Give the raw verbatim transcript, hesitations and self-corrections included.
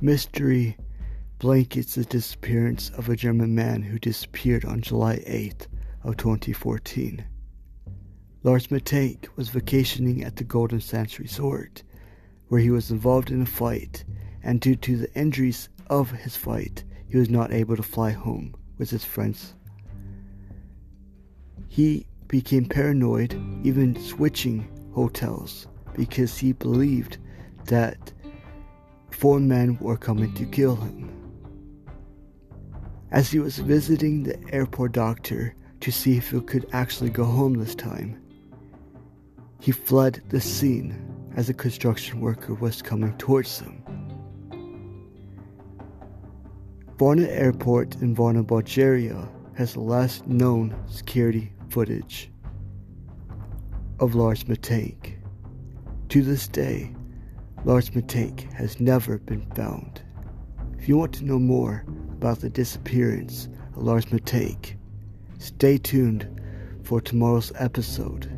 Mystery blankets the disappearance of a German man who disappeared on July eighth of twenty fourteen. Lars Matthäus was vacationing at the Golden Sands Resort, where he was involved in a fight, and due to the injuries of his fight, he was not able to fly home with his friends. He became paranoid, even switching hotels, because he believed that four men were coming to kill him. As he was visiting the airport doctor to see if he could actually go home this time, he fled the scene as a construction worker was coming towards him. Varna Airport in Varna, Bulgaria has the last known security footage of Lars Matthäus. To this day, Lars Matthäus has never been found. If you want to know more about the disappearance of Lars Matthäus, stay tuned for tomorrow's episode.